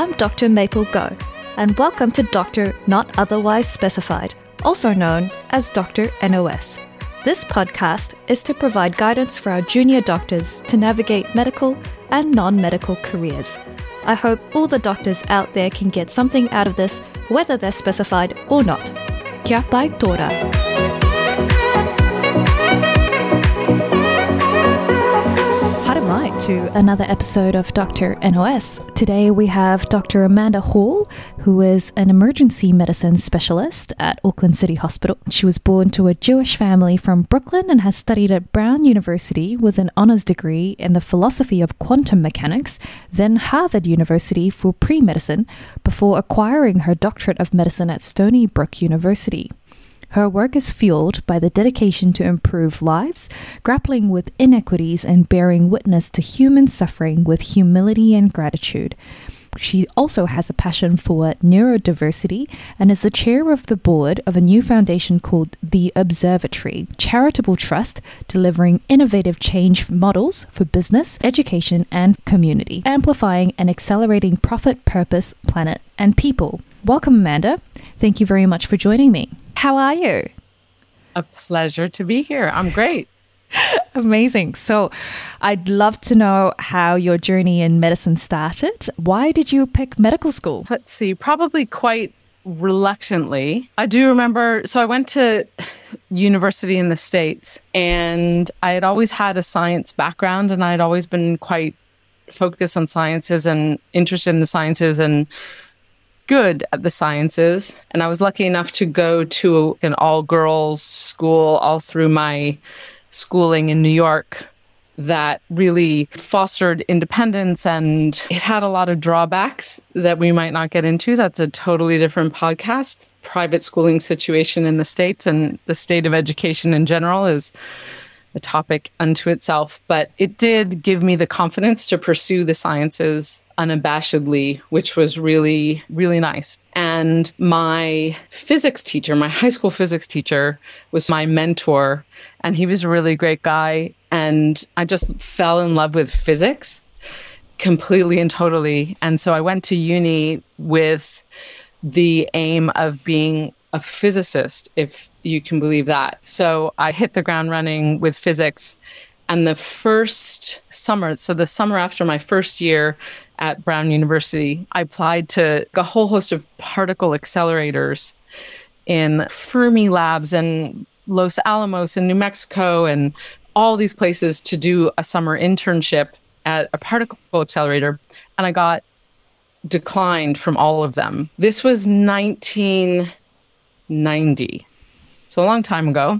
I'm Dr. Maple Go, and welcome to Dr. Not Otherwise Specified, also known as Dr. NOS. This podcast is to provide guidance for our junior doctors to navigate medical and non-medical careers. I hope all the doctors out there can get something out of this, whether they're specified or not. Kia pai tōra. To another episode of Dr. NOS. Today we have Dr. Amanda Hall, who is an emergency medicine specialist at Auckland City Hospital. She was born to a Jewish family from Brooklyn and has studied at Brown University with an honors degree in the philosophy of quantum mechanics, then Harvard University for pre-medicine, before acquiring her doctorate of medicine at Stony Brook University. Her work is fueled by the dedication to improve lives, grappling with inequities and bearing witness to human suffering with humility and gratitude. She also has a passion for neurodiversity and is the chair of the board of a new foundation called The Observatory, charitable trust delivering innovative change models for business, education, and community, amplifying and accelerating profit, purpose, planet, and people. Welcome, Amanda. Thank you very much for joining me. How are you? A pleasure to be here. I'm great. Amazing. So I'd love to know how your journey in medicine started. Why did you pick medical school? Let's see, probably quite reluctantly. I do remember, so I went to university in the States and I had always had a science background and I had always been quite focused on sciences and interested in the sciences and good at the sciences. And I was lucky enough to go to an all-girls school all through my schooling in New York that really fostered independence, and it had a lot of drawbacks that we might not get into. That's a totally different podcast. Private schooling situation in the States and the state of education in general is a topic unto itself, but it did give me the confidence to pursue the sciences unabashedly, which was really, really nice. And my physics teacher, my high school physics teacher, was my mentor, and he was a really great guy. And I just fell in love with physics completely and totally. And so I went to uni with the aim of being a physicist, if you can believe that. So I hit the ground running with physics. And the first summer, so the summer after my first year at Brown University, I applied to a whole host of particle accelerators in Fermi Labs and Los Alamos in New Mexico and all these places to do a summer internship at a particle accelerator. And I got declined from all of them. This was 1990, so a long time ago.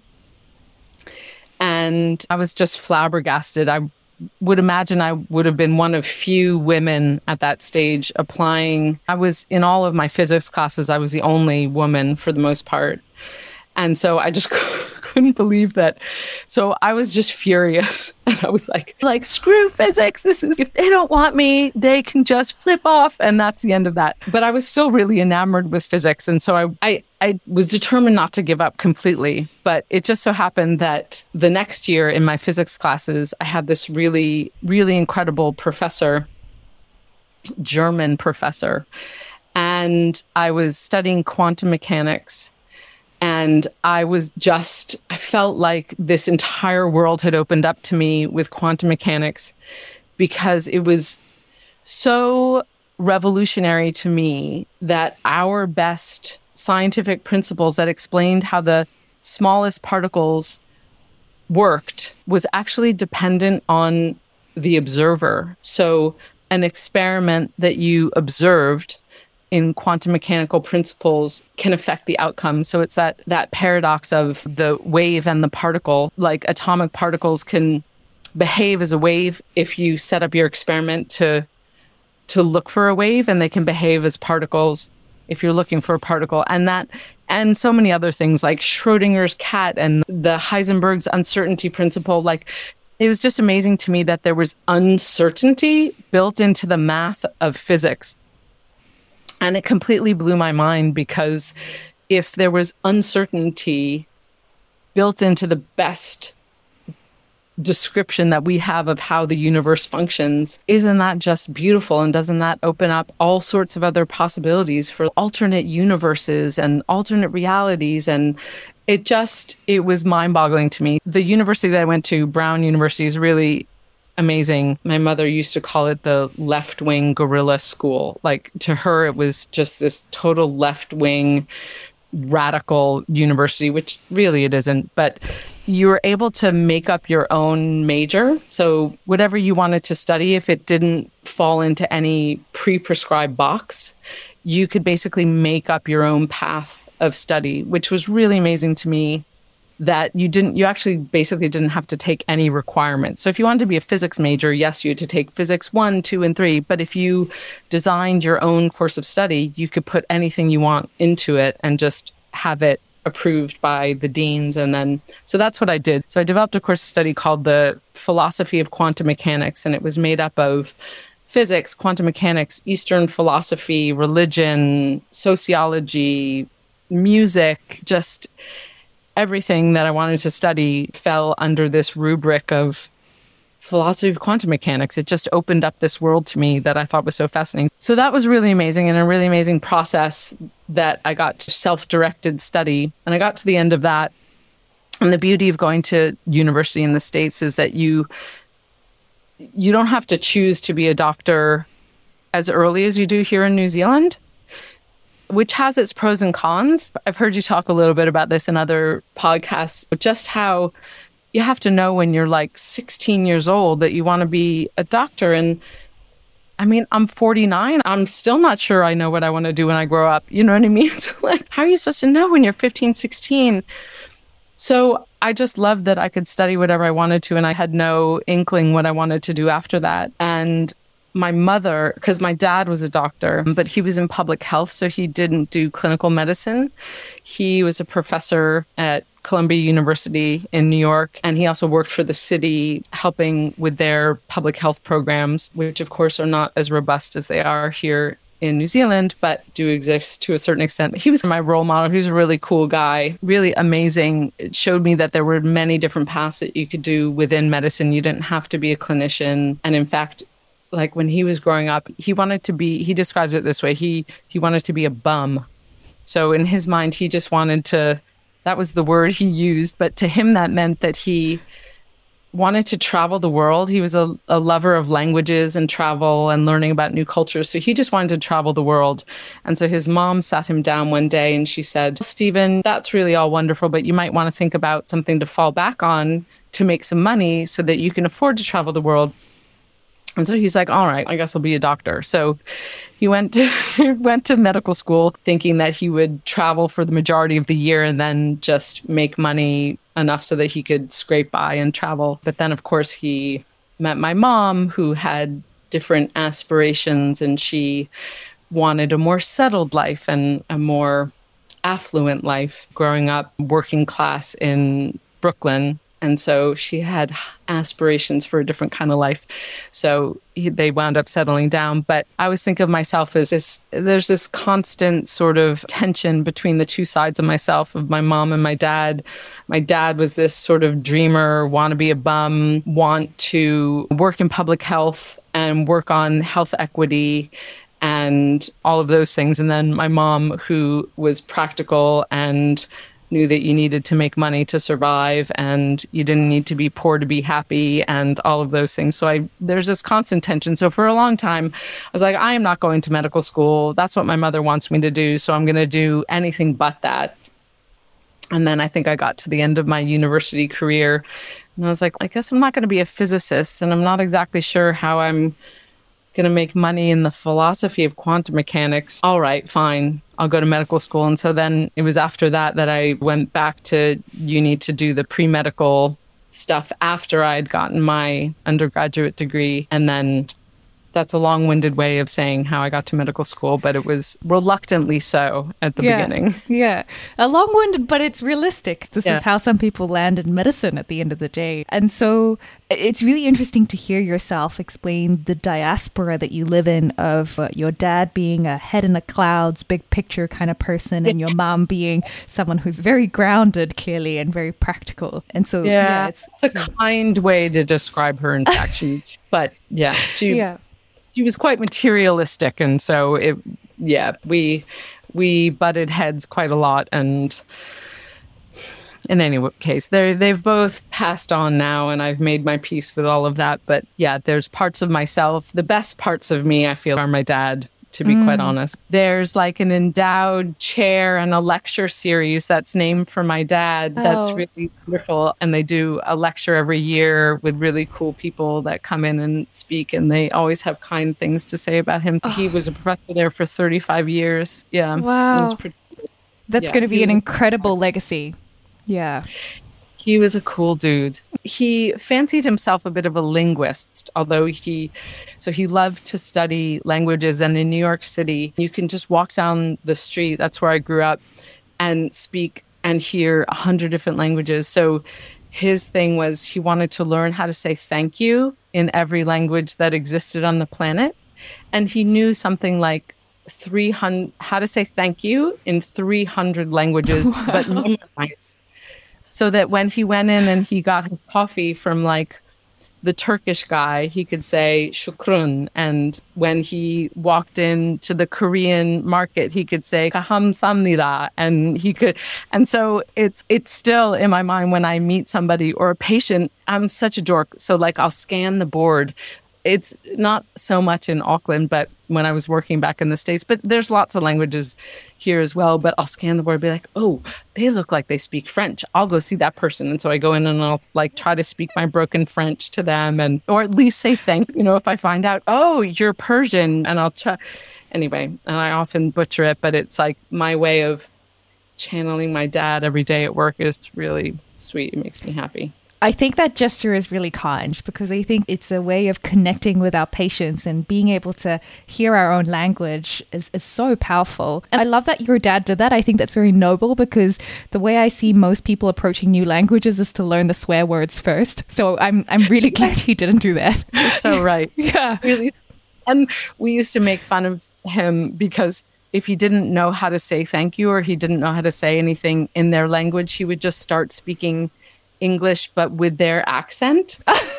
And I was just flabbergasted. I would imagine I would have been one of few women at that stage applying. I was in all of my physics classes, I was the only woman for the most part. And so I just couldn't believe that. So I was just furious. And I was like, screw physics. If they don't want me, they can just flip off. And that's the end of that. But I was still really enamored with physics. And so I was determined not to give up completely. But it just so happened that the next year in my physics classes, I had this really, really incredible professor, German professor. And I was studying quantum mechanics. And I felt like this entire world had opened up to me with quantum mechanics because it was so revolutionary to me that our best scientific principles that explained how the smallest particles worked was actually dependent on the observer. So an experiment that you observed in quantum mechanical principles can affect the outcome. So it's that paradox of the wave and the particle. Like atomic particles can behave as a wave if you set up your experiment to look for a wave, and they can behave as particles if you're looking for a particle. And so many other things like Schrodinger's cat and the Heisenberg's uncertainty principle. Like, it was just amazing to me that there was uncertainty built into the math of physics. And it completely blew my mind, because if there was uncertainty built into the best description that we have of how the universe functions, isn't that just beautiful? And doesn't that open up all sorts of other possibilities for alternate universes and alternate realities? And it was mind-boggling to me. The university that I went to, Brown University, is really amazing. My mother used to call it the left-wing guerrilla school. Like, to her, it was just this total left-wing radical university, which really it isn't. But you were able to make up your own major. So whatever you wanted to study, if it didn't fall into any pre-prescribed box, you could basically make up your own path of study, which was really amazing to me, that you actually basically didn't have to take any requirements. So if you wanted to be a physics major, yes, you had to take physics 1, 2, and 3. But if you designed your own course of study, you could put anything you want into it and just have it approved by the deans. And then, so that's what I did. So I developed a course of study called the Philosophy of Quantum Mechanics, and it was made up of physics, quantum mechanics, Eastern philosophy, religion, sociology, music, just everything that I wanted to study fell under this rubric of philosophy of quantum mechanics. It just opened up this world to me that I thought was so fascinating. So that was really amazing, and a really amazing process that I got to self-directed study. And I got to the end of that. And the beauty of going to university in the States is that you don't have to choose to be a doctor as early as you do here in New Zealand, which has its pros and cons. I've heard you talk a little bit about this in other podcasts, just how you have to know when you're like 16 years old that you want to be a doctor. And I mean, I'm 49. I'm still not sure I know what I want to do when I grow up. You know what I mean? So like, how are you supposed to know when you're 15, 16? So I just loved that I could study whatever I wanted to, and I had no inkling what I wanted to do after that. And my mother, because my dad was a doctor, but he was in public health, so he didn't do clinical medicine. He was a professor at Columbia University in New York, and he also worked for the city helping with their public health programs, which of course are not as robust as they are here in New Zealand, but do exist to a certain extent. He was my role model. He was a really cool guy, really amazing. It showed me that there were many different paths that you could do within medicine. You didn't have to be a clinician. And in fact, like when he was growing up, he describes it this way, he wanted to be a bum. So in his mind, he just wanted to, that was the word he used, but to him that meant that he wanted to travel the world. He was a lover of languages and travel and learning about new cultures. So he just wanted to travel the world. And so his mom sat him down one day and she said, Stephen, that's really all wonderful, but you might want to think about something to fall back on to make some money so that you can afford to travel the world. And so he's like, all right, I guess I'll be a doctor. So he went to medical school thinking that he would travel for the majority of the year and then just make money enough so that he could scrape by and travel. But then, of course, he met my mom, who had different aspirations, and she wanted a more settled life and a more affluent life growing up working class in Brooklyn. And so she had aspirations for a different kind of life. So they wound up settling down. But I always think of myself as there's this constant sort of tension between the two sides of myself, of my mom and my dad. My dad was this sort of dreamer, want to be a bum, want to work in public health and work on health equity and all of those things. And then my mom, who was practical and knew that you needed to make money to survive and you didn't need to be poor to be happy and all of those things. So there's this constant tension. So for a long time, I was like, I am not going to medical school. That's what my mother wants me to do. So I'm going to do anything but that. And then I think I got to the end of my university career and I was like, I guess I'm not going to be a physicist, and I'm not exactly sure how I'm going to make money in the philosophy of quantum mechanics. All right, fine. I'll go to medical school. And so then it was after that I went back to uni to do the pre-medical stuff after I had gotten my undergraduate degree. And then That's a long-winded way of saying how I got to medical school, but it was reluctantly so at the beginning. Yeah. A long-winded, but it's realistic. This is how some people land in medicine at the end of the day. And so it's really interesting to hear yourself explain the diaspora that you live in of your dad being a head in the clouds, big picture kind of person, and your mom being someone who's very grounded, clearly, and very practical. And so, it's a kind way to describe her, in fact. But she was quite materialistic, and so we butted heads quite a lot. And in any case, they've both passed on now, and I've made my peace with all of that. But yeah, there's parts of myself. The best parts of me, I feel, are my dad, to be quite honest. There's like an endowed chair and a lecture series that's named for my dad. That's really wonderful. And they do a lecture every year with really cool people that come in and speak. And they always have kind things to say about him. He was a professor there for 35 years. Yeah. Wow. That's going to be an incredible legacy. Yeah. He was a cool dude. He fancied himself a bit of a linguist, although he loved to study languages. And in New York City, you can just walk down the street, that's where I grew up, and speak and hear 100 different languages. So his thing was he wanted to learn how to say thank you in every language that existed on the planet. And he knew something like 300, how to say thank you in 300 languages, but memorized. So that when he went in and he got his coffee from like the Turkish guy, he could say shukrun. And when he walked into the Korean market, he could say kahamsamnida. And so it's still in my mind when I meet somebody or a patient, I'm such a dork. So like I'll scan the board. It's not so much in Auckland, but when I was working back in the States, but there's lots of languages here as well. But I'll scan the board and be like, oh, they look like they speak French. I'll go see that person. And so I go in and I'll like try to speak my broken French to them, or at least say thank you, if I find out, oh, you're Persian, and I'll try. Anyway, and I often butcher it, but it's like my way of channeling my dad every day at work is really sweet. It makes me happy. I think that gesture is really kind because I think it's a way of connecting with our patients, and being able to hear our own language is so powerful. And I love that your dad did that. I think that's very noble, because the way I see most people approaching new languages is to learn the swear words first. So I'm really glad he didn't do that. You're so right. Yeah. Really. And we used to make fun of him because if he didn't know how to say thank you, or he didn't know how to say anything in their language, he would just start speaking English, but with their accent.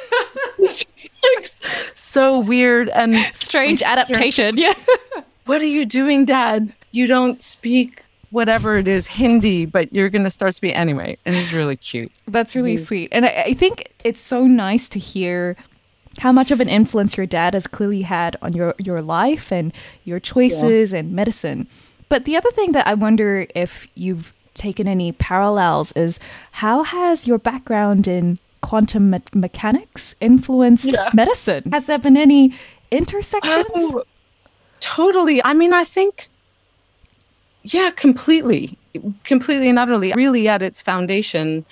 So weird and strange adaptation. Yeah. What are you doing, Dad? You don't speak whatever it is, Hindi, but you're going to start speaking anyway. And it's really cute. That's really sweet. And I think it's so nice to hear how much of an influence your dad has clearly had on your life and your choices and medicine. But the other thing that I wonder if you've taken any parallels is, how has your background in quantum mechanics influenced medicine? Has there been any intersections? Oh, totally. I mean, I think, completely and utterly. Really, at its foundation,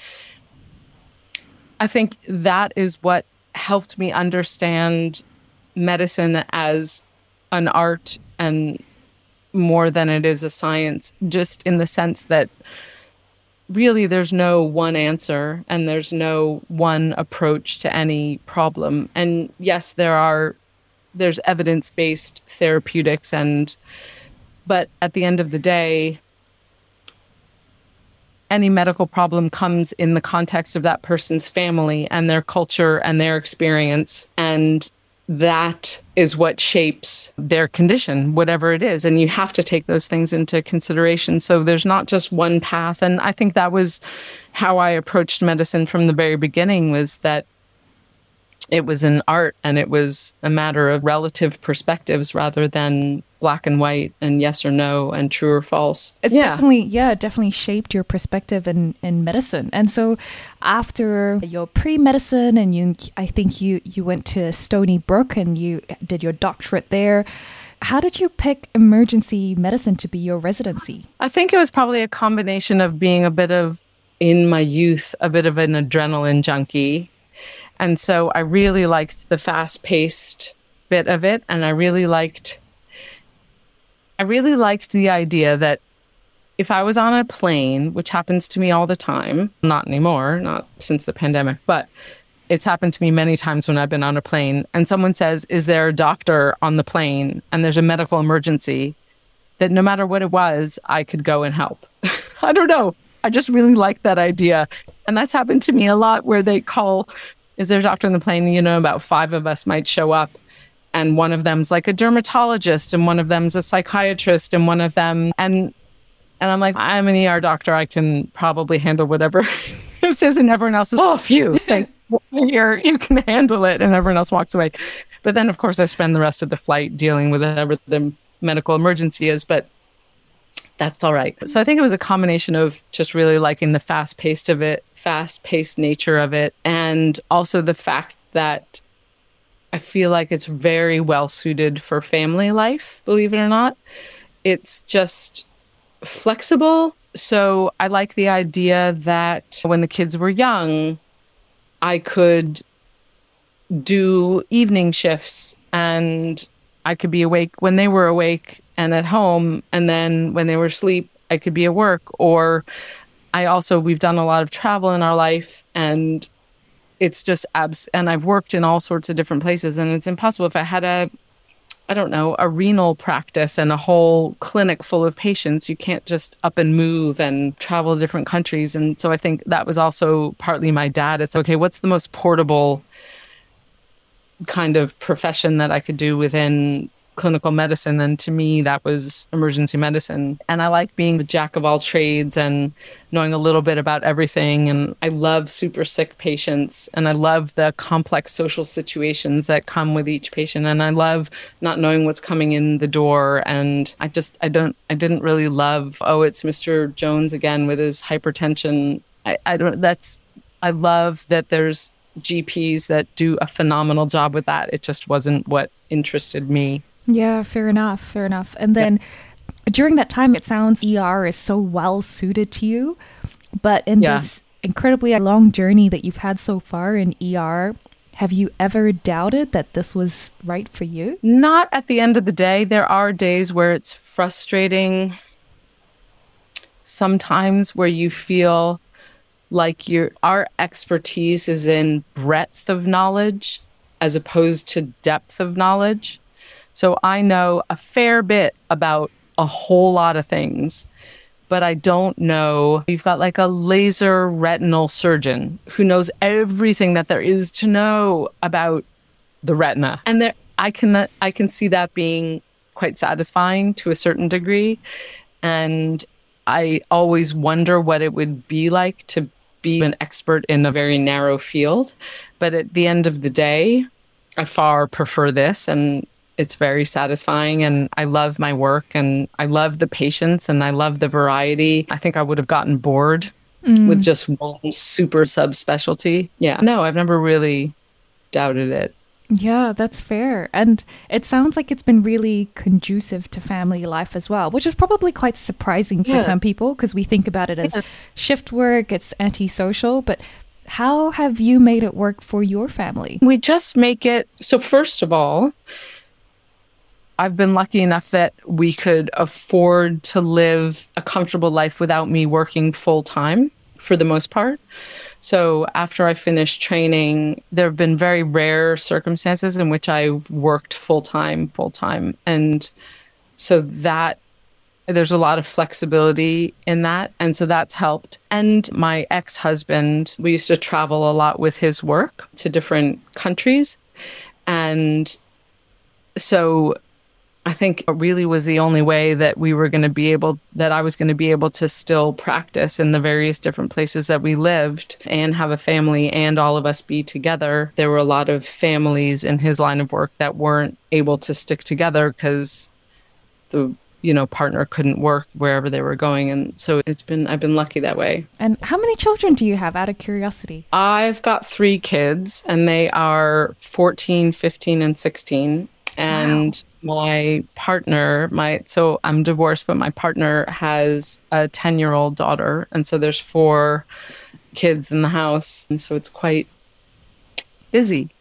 I think that is what helped me understand medicine as an art and more than it is a science, just in the sense that really there's no one answer and there's no one approach to any problem. And yes, there's evidence-based therapeutics, but at the end of the day, any medical problem comes in the context of that person's family and their culture and their experience, and that is what shapes their condition, whatever it is. And you have to take those things into consideration. So there's not just one path. And I think that was how I approached medicine from the very beginning, was that it was an art and it was a matter of relative perspectives rather than black and white and yes or no and true or false. It's definitely shaped your perspective in medicine. And so after your pre-medicine and I think you went to Stony Brook and you did your doctorate there. How did you pick emergency medicine to be your residency? I think it was probably a combination of being in my youth, a bit of an adrenaline junkie. And so I really liked the fast-paced bit of it. And I really liked the idea that if I was on a plane, which happens to me all the time, not anymore, not since the pandemic, but it's happened to me many times when I've been on a plane and someone says, is there a doctor on the plane and there's a medical emergency, that no matter what it was, I could go and help. I don't know. I just really like that idea. And that's happened to me a lot where they call, is there a doctor on the plane? You know, about 5 of us might show up. And one of them's like a dermatologist and one of them's a psychiatrist and one of them. And I'm like, I'm an ER doctor. I can probably handle whatever it says. And everyone else is, oh, phew, you can handle it. And everyone else walks away. But then, of course, I spend the rest of the flight dealing with whatever the medical emergency is. But that's all right. So I think it was a combination of just really liking the fast-paced nature of it. And also the fact that I feel like it's very well suited for family life, believe it or not. It's just flexible. So I like the idea that when the kids were young, I could do evening shifts and I could be awake when they were awake and at home. And then when they were asleep, I could be at work. Or we've done a lot of travel in our life and it's just and I've worked in all sorts of different places and it's impossible. If I had a renal practice and a whole clinic full of patients, you can't just up and move and travel to different countries. And so I think that was also partly my dad. It's okay, what's the most portable kind of profession that I could do within clinical medicine? And to me, that was emergency medicine. And I like being the jack of all trades and knowing a little bit about everything. And I love super sick patients. And I love the complex social situations that come with each patient. And I love not knowing what's coming in the door. And I didn't really love, oh, it's Mr. Jones again with his hypertension. I love that there's GPs that do a phenomenal job with that. It just wasn't what interested me. Yeah, fair enough. And then during that time, it sounds ER is so well suited to you. But in this incredibly long journey that you've had so far in ER, have you ever doubted that this was right for you? Not at the end of the day. There are days where it's frustrating. Sometimes where you feel like our expertise is in breadth of knowledge as opposed to depth of knowledge. So I know a fair bit about a whole lot of things, but I don't know. You've got like a laser retinal surgeon who knows everything that there is to know about the retina. And I can see that being quite satisfying to a certain degree. And I always wonder what it would be like to be an expert in a very narrow field. But at the end of the day, I far prefer this, and it's very satisfying, and I love my work, and I love the patients, and I love the variety. I think I would have gotten bored with just one super subspecialty. Yeah. No, I've never really doubted it. Yeah, that's fair. And it sounds like it's been really conducive to family life as well, which is probably quite surprising for some people because we think about it as shift work, it's antisocial, but how have you made it work for your family? We just make it. So first of all, I've been lucky enough that we could afford to live a comfortable life without me working full time for the most part. So after I finished training, there have been very rare circumstances in which I've worked full time. And so that there's a lot of flexibility in that. And so that's helped. And my ex-husband, we used to travel a lot with his work to different countries. And so I think it really was the only way that I was going to be able to still practice in the various different places that we lived and have a family and all of us be together. There were a lot of families in his line of work that weren't able to stick together because the partner couldn't work wherever they were going. And so I've been lucky that way. And how many children do you have, out of curiosity? I've got 3 kids, and they are 14, 15, and 16. And my partner, so I'm divorced, but my partner has a 10-year-old daughter. And so there's 4 kids in the house. And so it's quite busy.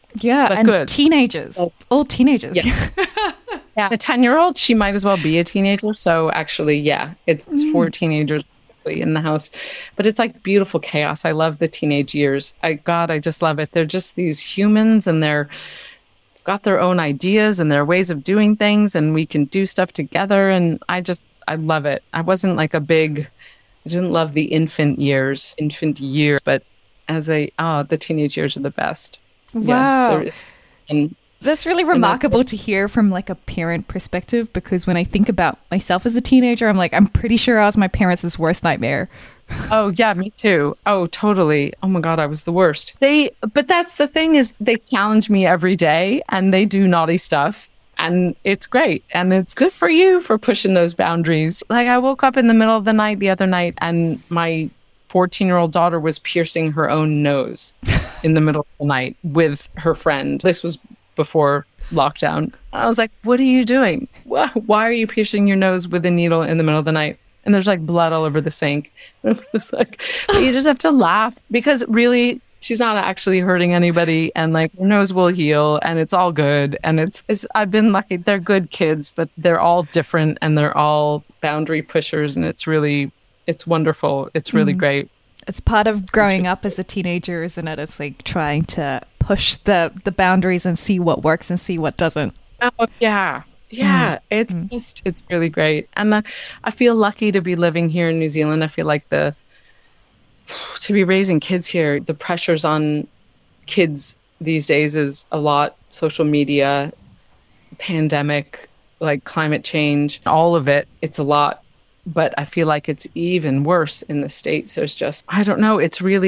Yeah, but and good. teenagers. All teenagers. Yeah. Yeah. A 10-year-old, she might as well be a teenager. So actually, yeah, it's for teenagers in the house. But it's like beautiful chaos. I love the teenage years. I just love it. They're just these humans, and they're got their own ideas and their ways of doing things, and we can do stuff together. And I love it. I wasn't like I didn't love the infant years, but the teenage years are the best. Wow. Yeah, and that's really remarkable to hear from like a parent perspective, because when I think about myself as a teenager, I'm pretty sure I was my parents' worst nightmare. Oh yeah, me too. Oh, totally. Oh my God, I was the worst. But that's the thing, is they challenge me every day and they do naughty stuff, and it's great. And it's good for you for pushing those boundaries. Like, I woke up in the middle of the night the other night, and my 14-year-old daughter was piercing her own nose in the middle of the night with her friend. This was before lockdown. I was like, what are you doing? Why are you piercing your nose with a needle in the middle of the night? And there's like blood all over the sink. It's like, you just have to laugh, because really, she's not actually hurting anybody, and like her nose will heal, and it's all good. And it's I've been lucky. They're good kids, but they're all different, and they're all boundary pushers, and it's wonderful. It's really great. It's part of growing up as a teenager, isn't it? It's like trying to push the boundaries and see what works and see what doesn't. Oh, yeah. Yeah. It's really great. And I feel lucky to be living here in New Zealand. I feel like to be raising kids here, the pressures on kids these days is a lot. Social media, pandemic, like climate change, all of it. It's a lot. But I feel like it's even worse in the States. There's just, I don't know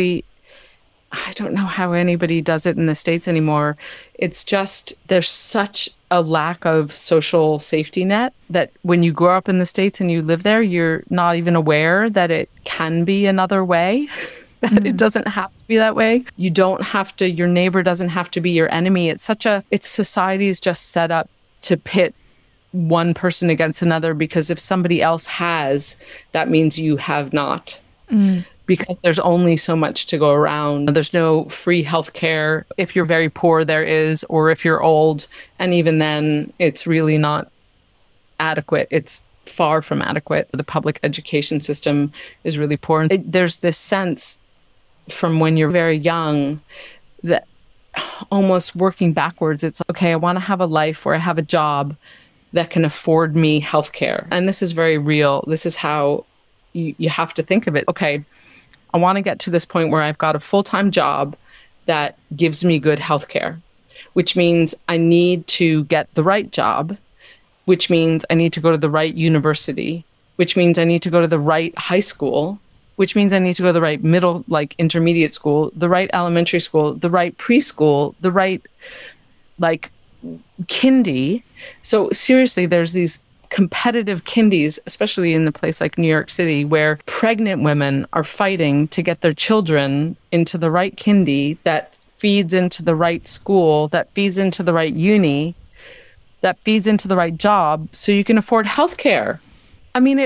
how anybody does it in the States anymore. It's just, there's such a lack of social safety net that when you grow up in the States and you live there, you're not even aware that it can be another way, that it doesn't have to be that way. You don't have to, your neighbor doesn't have to be your enemy. It's society is just set up to pit one person against another, because if somebody else has, that means you have not. Because there's only so much to go around. There's no free healthcare. If you're very poor, there is, or if you're old, and even then, it's really not adequate. It's far from adequate. The public education system is really poor. There's this sense from when you're very young that almost working backwards, it's okay, I want to have a life where I have a job that can afford me healthcare. And this is very real. This is how you have to think of it. Okay, I want to get to this point where I've got a full-time job that gives me good healthcare, which means I need to get the right job, which means I need to go to the right university, which means I need to go to the right high school, which means I need to go to the right middle, like intermediate school, the right elementary school, the right preschool, the right like kindy. So seriously, there's these competitive kindies, especially in a place like New York City, where pregnant women are fighting to get their children into the right kindy that feeds into the right school, that feeds into the right uni, that feeds into the right job, so you can afford healthcare. I mean,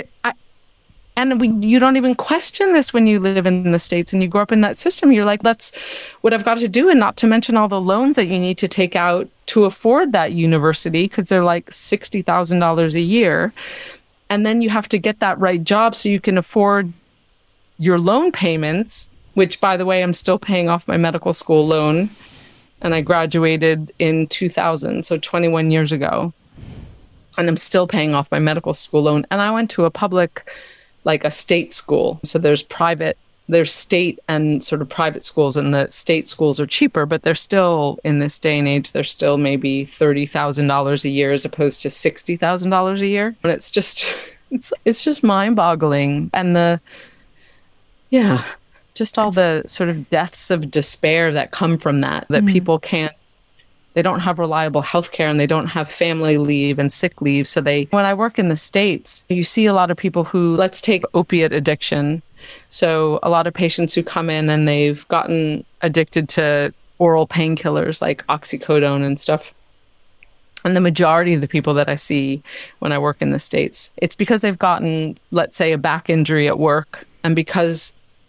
you don't even question this when you live in the States and you grow up in that system. You're like, that's what I've got to do. And not to mention all the loans that you need to take out to afford that university, because they're like $60,000 a year. And then you have to get that right job so you can afford your loan payments, which, by the way, I'm still paying off my medical school loan. And I graduated in 2000, so 21 years ago. And I'm still paying off my medical school loan. And I went to a public, like a state school. So there's state and sort of private schools, and the state schools are cheaper, but they're still, in this day and age, they're still maybe $30,000 a year as opposed to $60,000 a year. And it's just mind-boggling. And just all the sort of deaths of despair that come from that people they don't have reliable healthcare, and they don't have family leave and sick leave. So when I work in the States, you see a lot of people who, let's take opiate addiction. So a lot of patients who come in and they've gotten addicted to oral painkillers like oxycodone and stuff. And the majority of the people that I see when I work in the States, it's because they've gotten, let's say, a back injury at work. And because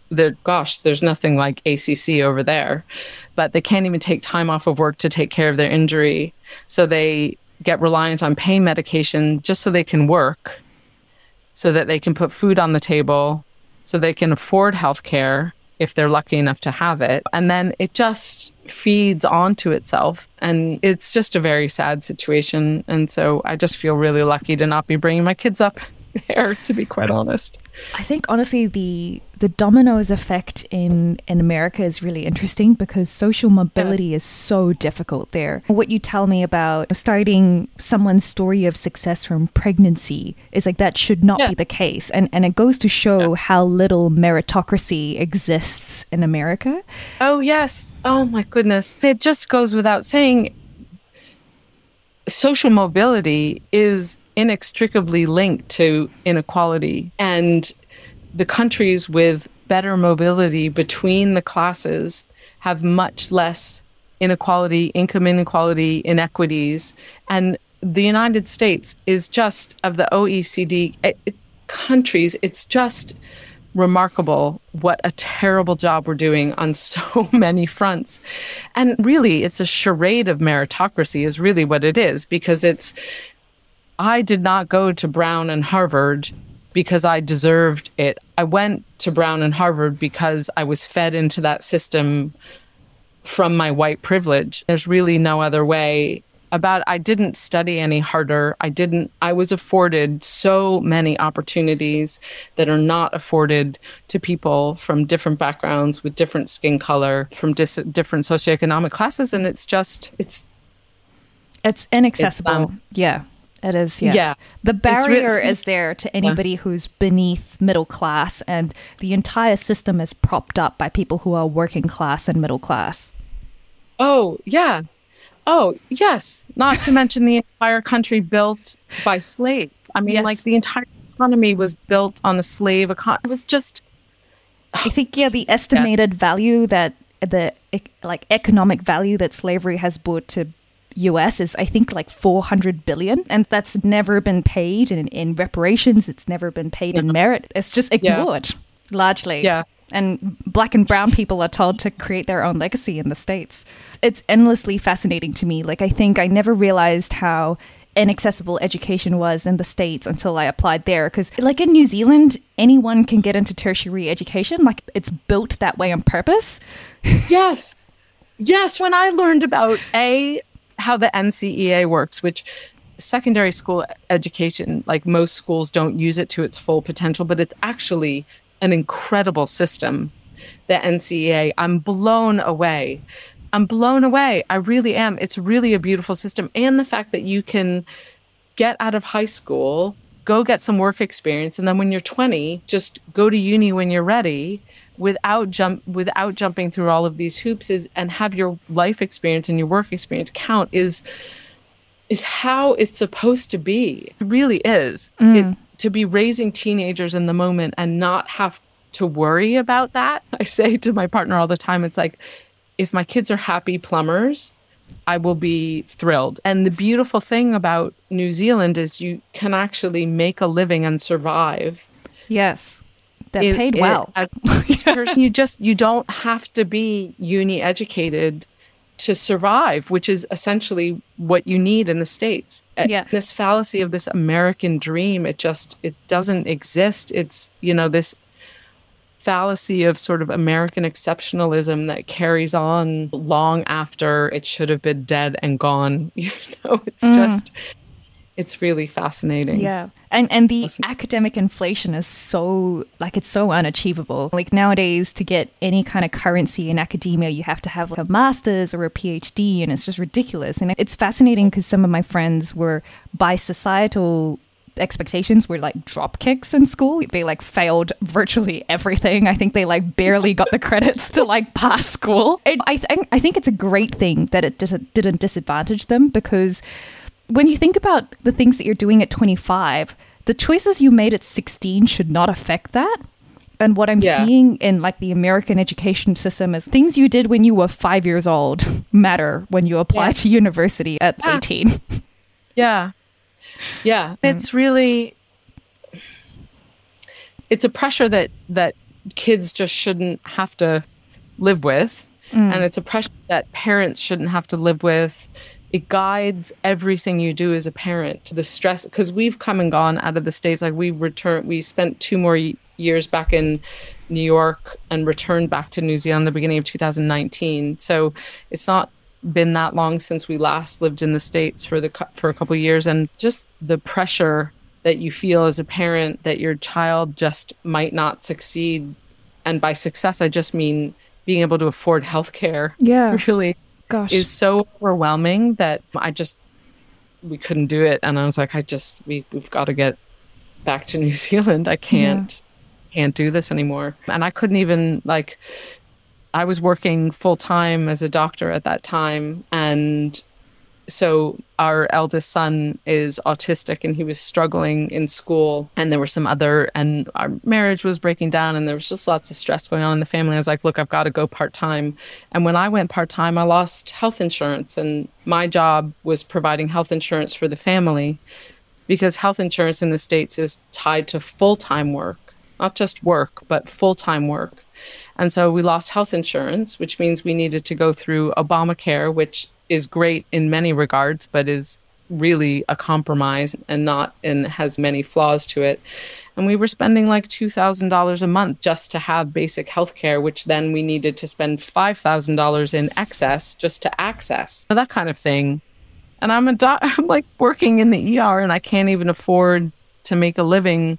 there's nothing like ACC over there, but they can't even take time off of work to take care of their injury. So they get reliant on pain medication just so they can work, so that they can put food on the table, so they can afford healthcare if they're lucky enough to have it. And then it just feeds onto itself. And it's just a very sad situation. And so I just feel really lucky to not be bringing my kids up there, to be quite honest. I think honestly the dominoes effect in America is really interesting because social mobility is so difficult there. What you tell me about starting someone's story of success from pregnancy is like that should not be the case. And it goes to show how little meritocracy exists in America. Oh, yes. Oh, my goodness. It just goes without saying social mobility is inextricably linked to inequality, and the countries with better mobility between the classes have much less inequality, income inequality, inequities. And the United States is just, of the OECD countries, it's just remarkable what a terrible job we're doing on so many fronts. And really, it's a charade of meritocracy is really what it is, because I did not go to Brown and Harvard because I deserved it. I went to Brown and Harvard because I was fed into that system from my white privilege. There's really no other way about it. I didn't study any harder. I was afforded so many opportunities that are not afforded to people from different backgrounds, with different skin color, from different socioeconomic classes. And it's inaccessible. It is, yeah. The barrier is there to anybody who's beneath middle class, and the entire system is propped up by people who are working class and middle class. Oh, yeah. Oh, yes. Not to mention the entire country built by slaves. I mean, like the entire economy was built on a slave economy. It was just... I think, the estimated value that economic value that slavery has brought to US is, I think, like 400 billion, and that's never been paid in reparations. It's never been paid in merit. It's just ignored largely. And Black and brown people are told to create their own legacy in the States. It's endlessly fascinating to me. Like, I think I never realized how inaccessible education was in the States until I applied there. Because like in New Zealand, anyone can get into tertiary education. Like, it's built that way on purpose. Yes. When I learned about how the NCEA works, which secondary school education, like most schools don't use it to its full potential, but it's actually an incredible system, the NCEA. I'm blown away. I really am. It's really a beautiful system. And the fact that you can get out of high school, go get some work experience, and then when you're 20, just go to uni when you're ready, without jumping through all of these hoops, and have your life experience and your work experience count is how it's supposed to be. It really is. To be raising teenagers in the moment and not have to worry about that. I say to my partner all the time, it's like, if my kids are happy plumbers, I will be thrilled. And the beautiful thing about New Zealand is you can actually make a living and survive. Yes. They're paid well. You don't have to be uni educated to survive, which is essentially what you need in the States. This fallacy of this American dream, it doesn't exist. It's, this fallacy of sort of American exceptionalism that carries on long after it should have been dead and gone. It's really fascinating. Yeah. And the academic inflation is so unachievable. Like nowadays, to get any kind of currency in academia, you have to have like a master's or a PhD, and it's just ridiculous. And it's fascinating because some of my friends were, by societal expectations, were like drop kicks in school. They like failed virtually everything. I think they like barely got the credits to like pass school. And I think it's a great thing that it didn't disadvantage them, because when you think about the things that you're doing at 25, the choices you made at 16 should not affect that. And what I'm seeing in like the American education system is things you did when you were 5 years old matter when you apply to university at 18. Yeah. It's really, it's a pressure that kids just shouldn't have to live with. And it's a pressure that parents shouldn't have to live with. It guides everything you do as a parent. The stress, because we've come and gone out of the States. Like we spent 2 more years back in New York and returned back to New Zealand the beginning of 2019. So it's not been that long since we last lived in the States for a couple of years. And just the pressure that you feel as a parent that your child just might not succeed. And by success, I just mean being able to afford healthcare. Yeah. Really Gosh. is so overwhelming that we couldn't do it. And I was like, we've got to get back to New Zealand. I can't do this anymore. And I couldn't even, like, I was working full time as a doctor at that time. And so our eldest son is autistic and he was struggling in school, and there were and our marriage was breaking down, and there was just lots of stress going on in the family. I was like, look, I've got to go part-time. And when I went part-time, I lost health insurance, and my job was providing health insurance for the family, because health insurance in the States is tied to full-time work, not just work, but full-time work. And so we lost health insurance, which means we needed to go through Obamacare, which is great in many regards, but is really a compromise and has many flaws to it. And we were spending like $2,000 a month just to have basic health care, which then we needed to spend $5,000 in excess just to access. So that kind of thing. And I'm like working in the ER, and I can't even afford to make a living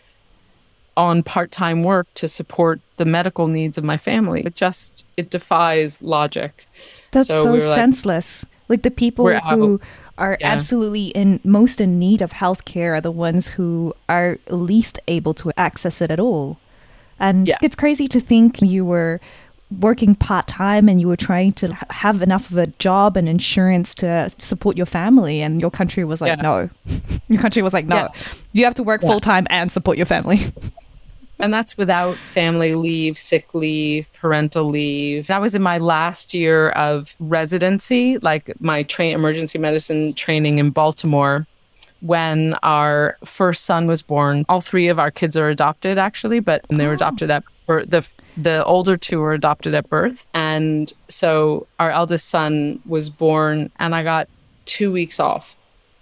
on part-time work to support the medical needs of my family. It defies logic. That's so senseless. Like the people who are absolutely most in need of healthcare are the ones who are least able to access it at all. And it's crazy to think you were working part-time and you were trying to have enough of a job and insurance to support your family, and your country was like, no. Your country was like, no. You have to work full-time and support your family. And that's without family leave, sick leave, parental leave. I was in my last year of residency, like my emergency medicine training in Baltimore, when our first son was born. All 3 of our kids are adopted, actually, but they were adopted at birth. The older 2 were adopted at birth. And so our eldest son was born, and I got 2 weeks off.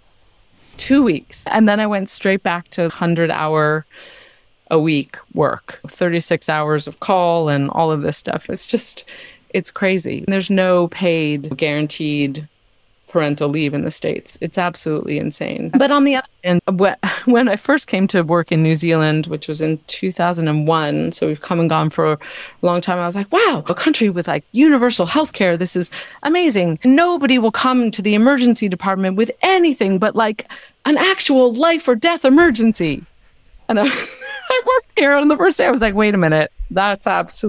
2 weeks. And then I went straight back to 100-hour a week work, 36 hours of call and all of this stuff. It's crazy. There's no paid, guaranteed parental leave in the States. It's absolutely insane. But on the other hand, when I first came to work in New Zealand, which was in 2001, so we've come and gone for a long time, I was like, wow, a country with like universal healthcare. This is amazing. Nobody will come to the emergency department with anything but like an actual life or death emergency. And I worked here on the first day. I was like, wait a minute, that's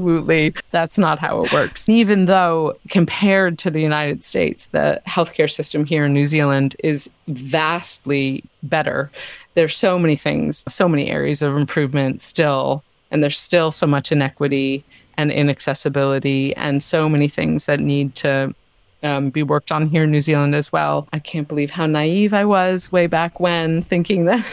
not how it works. Even though compared to the United States, the healthcare system here in New Zealand is vastly better. There's so many things, so many areas of improvement still, and there's still so much inequity and inaccessibility and so many things that need to be worked on here in New Zealand as well. I can't believe how naive I was way back when, thinking that...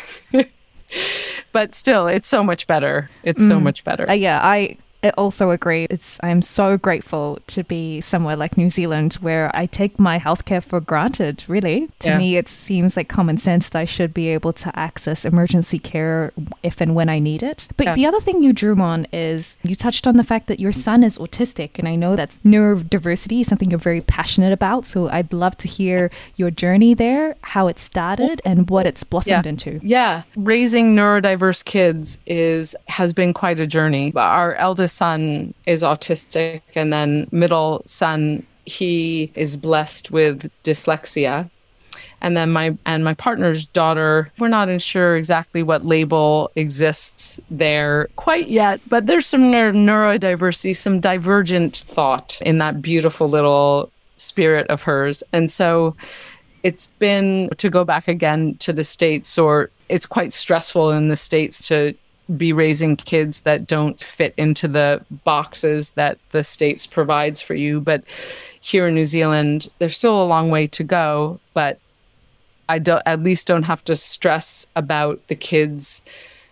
But still, it's so much better. It's so much better. I also agree. I'm so grateful to be somewhere like New Zealand, where I take my healthcare for granted, really. To me, it seems like common sense that I should be able to access emergency care if and when I need it. But the other thing you drew on is you touched on the fact that your son is autistic. And I know that neurodiversity is something you're very passionate about. So I'd love to hear your journey there, how it started and what it's blossomed into. Yeah. Raising neurodiverse kids has been quite a journey. Our eldest son is autistic, and then middle son, he is blessed with dyslexia. And then my partner's daughter, we're not sure exactly what label exists there quite yet, but there's some neurodiversity, some divergent thought in that beautiful little spirit of hers. And so it's been, to go back again to the States, or it's quite stressful in the States to be raising kids that don't fit into the boxes that the States provides for you. But here in New Zealand, there's still a long way to go, but I at least don't have to stress about the kids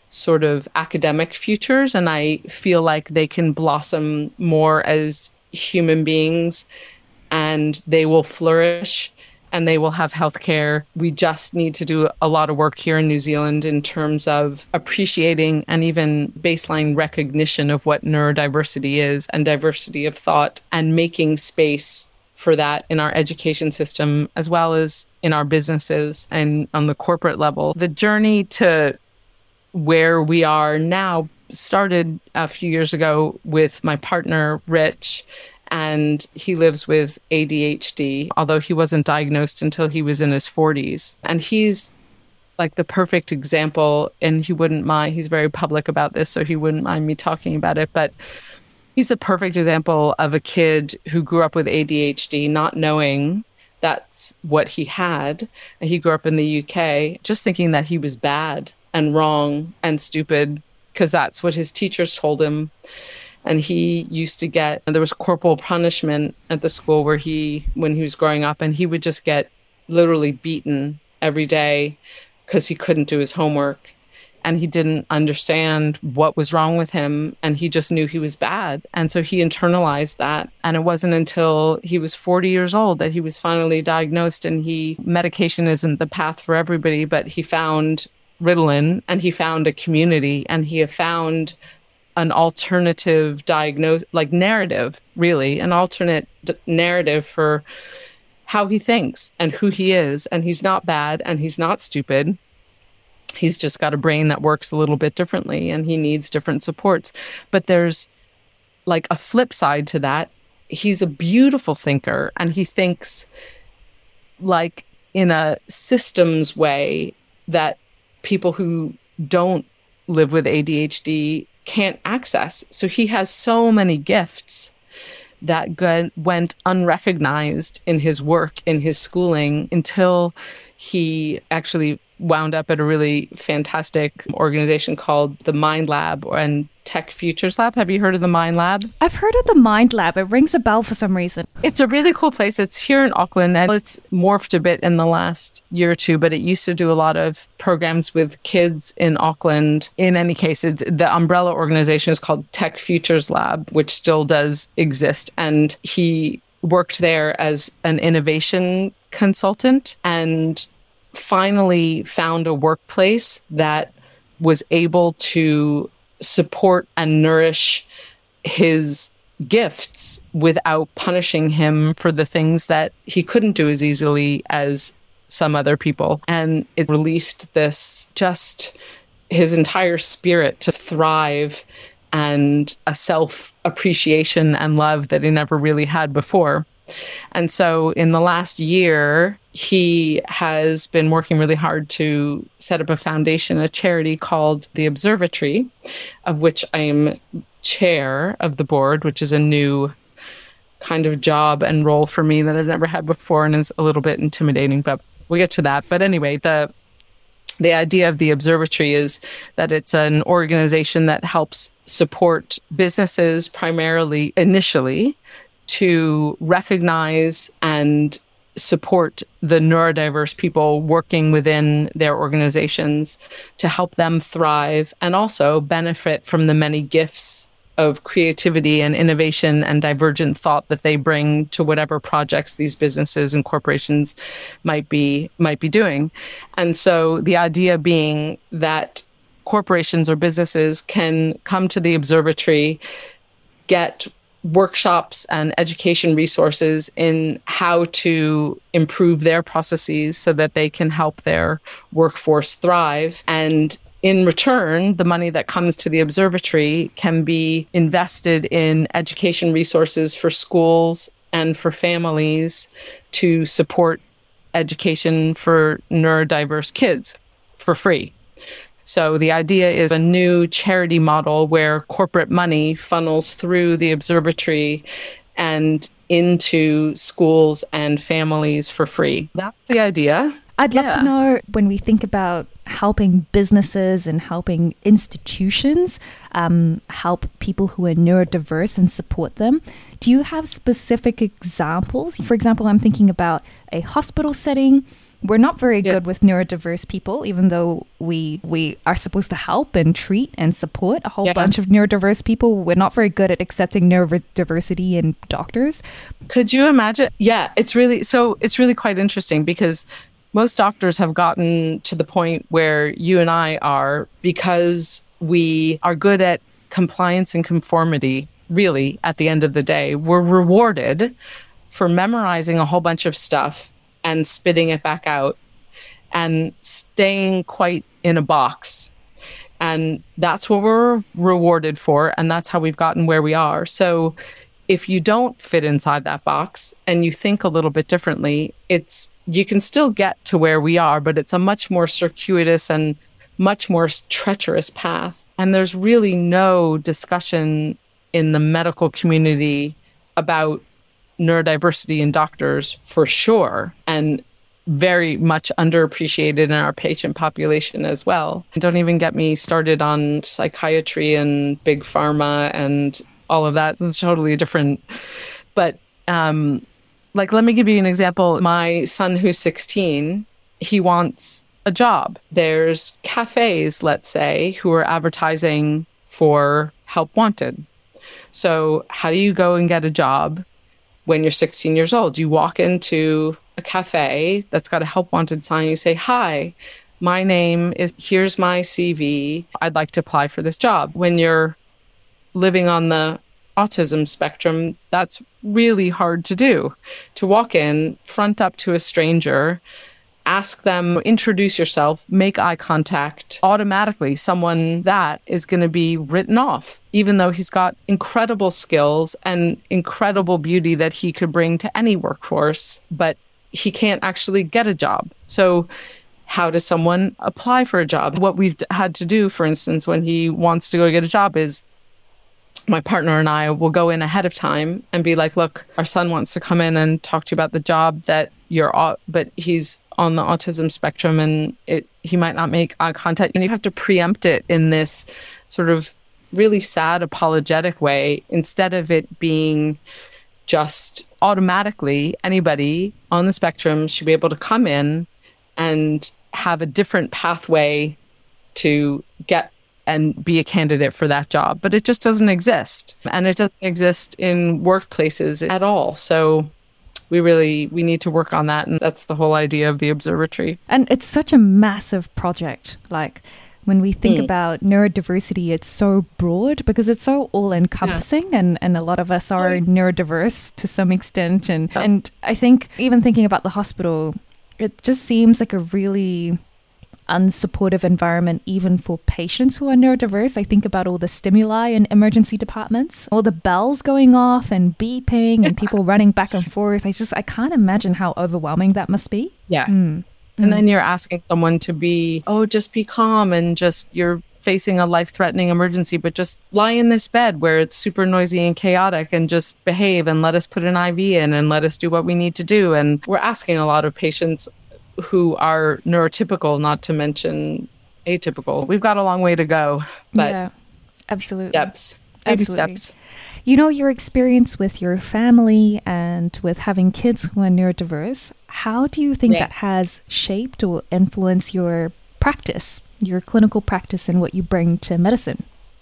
sort of academic futures, and I feel like they can blossom more as human beings, and they will flourish and they will have healthcare. We just need to do a lot of work here in New Zealand in terms of appreciating and even baseline recognition of what neurodiversity is and diversity of thought, and making space for that in our education system as well as in our businesses and on the corporate level. The journey to where we are now started a few years ago with my partner, Rich, and he lives with ADHD, although he wasn't diagnosed until he was in his 40s. And he's like the perfect example, and he wouldn't mind, he's very public about this, so he wouldn't mind me talking about it, but he's a perfect example of a kid who grew up with ADHD, not knowing that's what he had. He grew up in the UK, just thinking that he was bad and wrong and stupid, because that's what his teachers told him. And he used to get, there was corporal punishment at the school when he was growing up, and he would just get literally beaten every day because he couldn't do his homework. And he didn't understand what was wrong with him, and he just knew he was bad. And so he internalized that. And it wasn't until he was 40 years old that he was finally diagnosed, and medication isn't the path for everybody, but he found Ritalin, and he found a community, and he found an alternative narrative, really, an alternate narrative for how he thinks and who he is. And he's not bad and he's not stupid. He's just got a brain that works a little bit differently, and he needs different supports. But there's like a flip side to that. He's a beautiful thinker, and he thinks like in a systems way that people who don't live with ADHD can't access. So he has so many gifts that went unrecognized in his work, in his schooling, until he actually wound up at a really fantastic organization called the Mind Lab and Tech Futures Lab. Have you heard of the Mind Lab? I've heard of the Mind Lab. It rings a bell for some reason. It's a really cool place. It's here in Auckland, and it's morphed a bit in the last year or two, but it used to do a lot of programs with kids in Auckland. In any case, the umbrella organization is called Tech Futures Lab, which still does exist. And he worked there as an innovation consultant and finally found a workplace that was able to support and nourish his gifts without punishing him for the things that he couldn't do as easily as some other people. And it released his entire spirit to thrive, and a self-appreciation and love that he never really had before. And so in the last year, he has been working really hard to set up a foundation, a charity called The Observatory, of which I am chair of the board, which is a new kind of job and role for me that I've never had before and is a little bit intimidating, but we'll get to that. But anyway, the idea of the Observatory is that it's an organization that helps support businesses primarily initially to recognize and support the neurodiverse people working within their organizations, to help them thrive and also benefit from the many gifts of creativity and innovation and divergent thought that they bring to whatever projects these businesses and corporations might be doing. And so the idea being that corporations or businesses can come to the Observatory, get workshops and education resources in how to improve their processes so that they can help their workforce thrive. And in return, the money that comes to the Observatory can be invested in education resources for schools and for families to support education for neurodiverse kids for free. So the idea is a new charity model where corporate money funnels through the Observatory and into schools and families for free. That's the idea. I'd love to know, when we think about helping businesses and helping institutions help people who are neurodiverse and support them, do you have specific examples? For example, I'm thinking about a hospital setting we're not very good with neurodiverse people, even though we are supposed to help and treat and support a whole bunch of neurodiverse people. We're not very good at accepting neurodiversity in doctors. Could you imagine? Yeah, it's really quite interesting, because most doctors have gotten to the point where you and I are, because we are good at compliance and conformity. Really, at the end of the day, we're rewarded for memorizing a whole bunch of stuff and spitting it back out and staying quite in a box. And that's what we're rewarded for. And that's how we've gotten where we are. So if you don't fit inside that box and you think a little bit differently, you can still get to where we are, but it's a much more circuitous and much more treacherous path. And there's really no discussion in the medical community about neurodiversity in doctors, for sure, and very much underappreciated in our patient population as well. Don't even get me started on psychiatry and big pharma and all of that. It's totally different. But let me give you an example. My son, who's 16, he wants a job. There's cafes, let's say, who are advertising for help wanted. So how do you go and get a job when you're 16 years old? You walk into a cafe that's got a help wanted sign. You say, "Hi, my name is, here's my CV. I'd like to apply for this job." When you're living on the autism spectrum, that's really hard to do. To walk in, front up to a stranger, ask them, introduce yourself, make eye contact. Automatically, someone that is going to be written off, even though he's got incredible skills and incredible beauty that he could bring to any workforce, but he can't actually get a job. So how does someone apply for a job? What we've had to do, for instance, when he wants to go get a job, is my partner and I will go in ahead of time and be like, "Look, our son wants to come in and talk to you about the job that but he's on the autism spectrum and he might not make eye contact." And you have to preempt it in this sort of really sad, apologetic way, instead of it being just automatically anybody on the spectrum should be able to come in and have a different pathway to get and be a candidate for that job. But it just doesn't exist. And it doesn't exist in workplaces at all. So we need to work on that. And that's the whole idea of the observatory. And it's such a massive project. Like, when we think about neurodiversity, it's so broad because it's so all-encompassing, and a lot of us are neurodiverse to some extent. And I think even thinking about the hospital, it just seems like a really unsupportive environment even for patients who are neurodiverse. I think about all the stimuli in emergency departments, all the bells going off and beeping and people running back and forth. I can't imagine how overwhelming that must be. Yeah. And then you're asking someone to just be calm, and you're facing a life-threatening emergency, but just lie in this bed where it's super noisy and chaotic and just behave and let us put an IV in and let us do what we need to do. And we're asking a lot of patients who are neurotypical, not to mention atypical. We've got a long way to go, but yeah, absolutely. Baby steps. You know, your experience with your family and with having kids who are neurodiverse, how do you think that has shaped or influenced your practice, your clinical practice, and what you bring to medicine?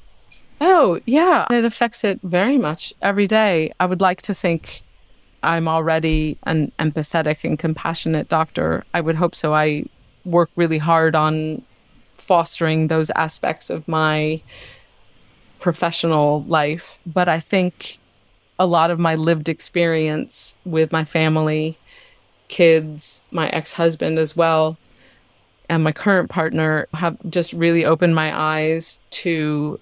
Oh, yeah. It affects it very much every day. I would like to think I'm already an empathetic and compassionate doctor. I would hope so. I work really hard on fostering those aspects of my professional life. But I think a lot of my lived experience with my family, kids, my ex-husband as well, and my current partner have just really opened my eyes to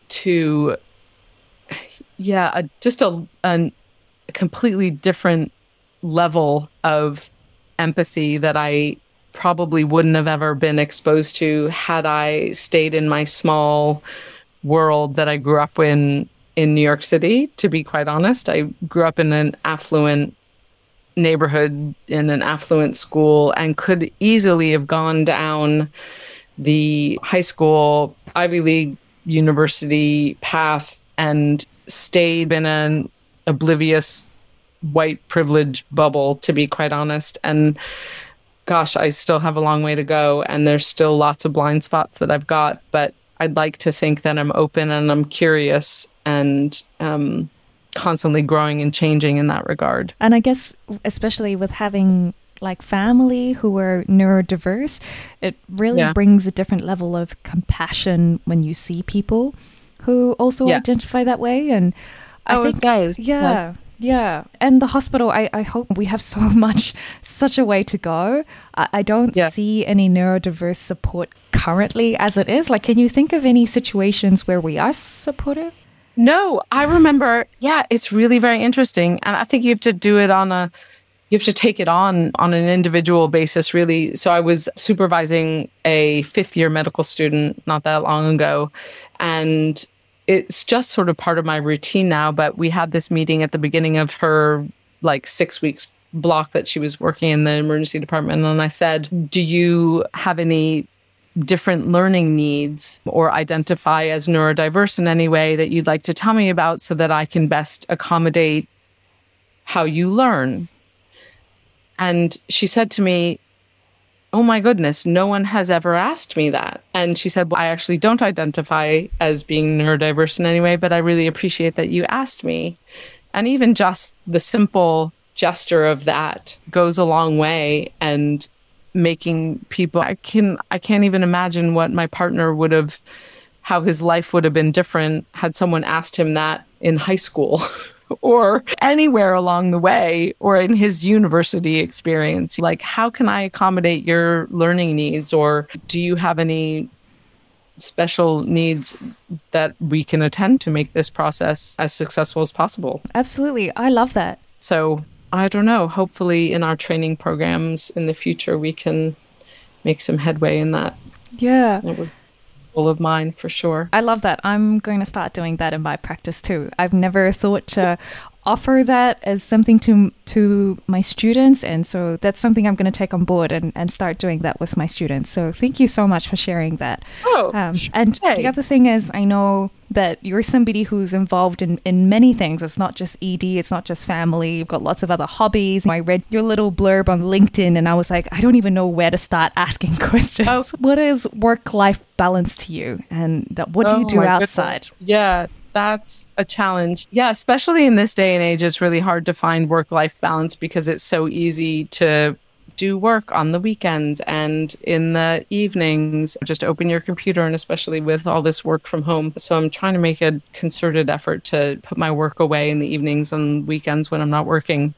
a completely different level of empathy that I probably wouldn't have ever been exposed to had I stayed in my small world that I grew up in New York City, to be quite honest. I grew up in an affluent neighborhood, in an affluent school, and could easily have gone down the high school, Ivy League, university path and stayed in an oblivious white privilege bubble, to be quite honest. And gosh, I still have a long way to go, and there's still lots of blind spots that I've got, but I'd like to think that I'm open and I'm curious and constantly growing and changing in that regard. And I guess, especially with having like family who are neurodiverse, it really brings a different level of compassion when you see people who also identify that way. And I think, it does. Yeah. And the hospital, I hope we have such a way to go. I don't see any neurodiverse support currently as it is. Like, can you think of any situations where we are supportive? No, I remember, it's really very interesting. And I think you have to do it you have to take it on an individual basis, really. So I was supervising a 5th-year medical student not that long ago, and it's just sort of part of my routine now. But we had this meeting at the beginning of her 6 weeks block that she was working in the emergency department. And I said, do you have any different learning needs or identify as neurodiverse in any way that you'd like to tell me about so that I can best accommodate how you learn? And she said to me, oh my goodness, no one has ever asked me that. And she said, well, I actually don't identify as being neurodiverse in any way, but I really appreciate that you asked me. And even just the simple gesture of that goes a long way, and making people, I can't even imagine what my partner how his life would have been different had someone asked him that in high school or anywhere along the way, or in his university experience. Like, how can I accommodate your learning needs? Or do you have any special needs that we can attend to make this process as successful as possible? Absolutely. I love that. So I don't know, hopefully in our training programs in the future, we can make some headway in that. Yeah. That would be a goal of mine for sure. I love that. I'm going to start doing that in my practice too. I've never thought to offer that as something to my students. And so that's something I'm going to take on board and start doing that with my students. So thank you so much for sharing that. And the other thing is, I know that you're somebody who's involved in many things. It's not just ED, it's not just family. You've got lots of other hobbies. I read your little blurb on LinkedIn and I was like, I don't even know where to start asking questions. What is work-life balance to you? And what do you do outside? Goodness. Yeah. That's a challenge. Yeah, especially in this day and age, it's really hard to find work-life balance because it's so easy to do work on the weekends and in the evenings. Just open your computer, and especially with all this work from home. So I'm trying to make a concerted effort to put my work away in the evenings and weekends when I'm not working.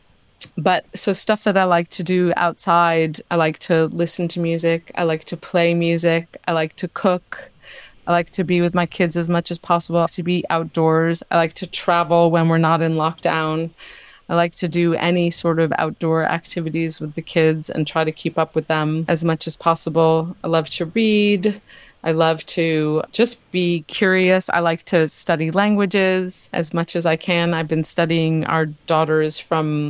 But so stuff that I like to do outside, I like to listen to music. I like to play music. I like to cook. I like to be with my kids as much as possible, to be outdoors. I like to travel when we're not in lockdown. I like to do any sort of outdoor activities with the kids and try to keep up with them as much as possible. I love to read. I love to just be curious. I like to study languages as much as I can. I've been studying. Our daughter is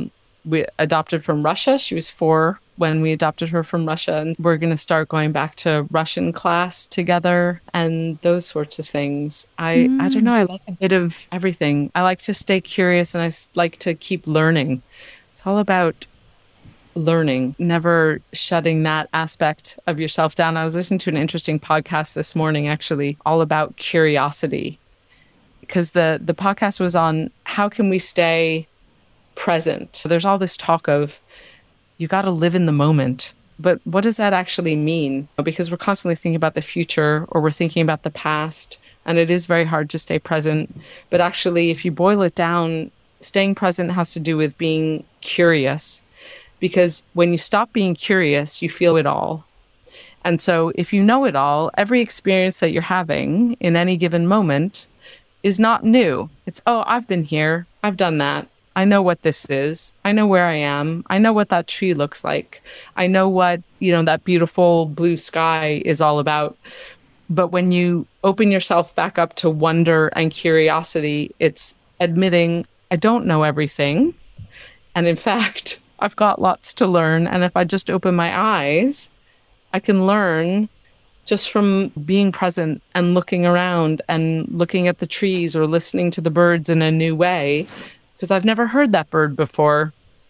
we adopted from Russia. She was 4 when we adopted her from Russia, and we're going to start going back to Russian class together and those sorts of things. I don't know. I like a bit of everything. I like to stay curious, and I like to keep learning. It's all about learning, never shutting that aspect of yourself down. I was listening to an interesting podcast this morning, actually, all about curiosity, because the podcast was on how can we stay present. There's all this talk of you got to live in the moment. But what does that actually mean? Because we're constantly thinking about the future, or we're thinking about the past, and it is very hard to stay present. But actually, if you boil it down, staying present has to do with being curious. Because when you stop being curious, you feel it all. And so if you know it all, every experience that you're having in any given moment is not new. It's, oh, I've been here. I've done that. I know what this is. I know where I am. I know what that tree looks like. I know what, that beautiful blue sky is all about. But when you open yourself back up to wonder and curiosity, it's admitting I don't know everything. And in fact, I've got lots to learn. And if I just open my eyes, I can learn just from being present and looking around and looking at the trees or listening to the birds in a new way. Because I've never heard that bird before.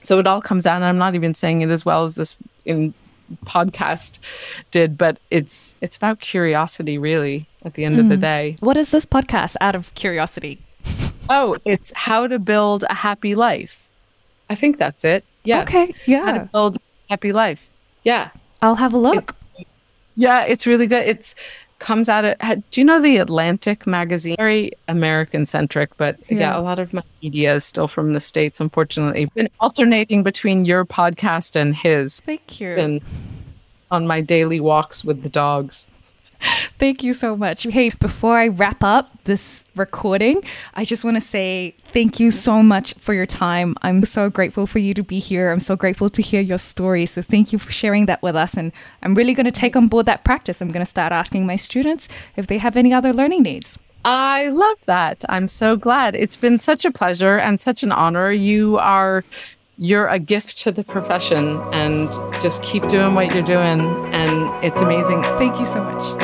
So it all comes out, and I'm not even saying it as well as this in podcast did, but it's about curiosity, really, at the end of the day. What is this podcast, out of curiosity? Oh, it's how to build a happy life. I think that's it. Yes. Okay, yeah. How to build a happy life. Yeah. I'll have a look. It's really good. It's comes out of, do you know the Atlantic magazine? Very American centric, but yeah, a lot of my media is still from the States, unfortunately. Been alternating between your podcast and his. Thank you. Been on my daily walks with the dogs. Thank you so much. Hey, before I wrap up this recording, I just want to say thank you so much for your time. I'm so grateful for you to be here. I'm so grateful to hear your story. So thank you for sharing that with us. And I'm really going to take on board that practice. I'm going to start asking my students if they have any other learning needs. I love that. I'm so glad. It's been such a pleasure and such an honor. You're a gift to the profession, and just keep doing what you're doing. And it's amazing. Thank you so much.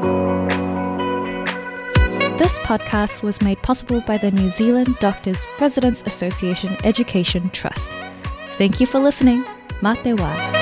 This podcast was made possible by the New Zealand Doctors Residents Association Education Trust. Thank you for listening. Mā te wā.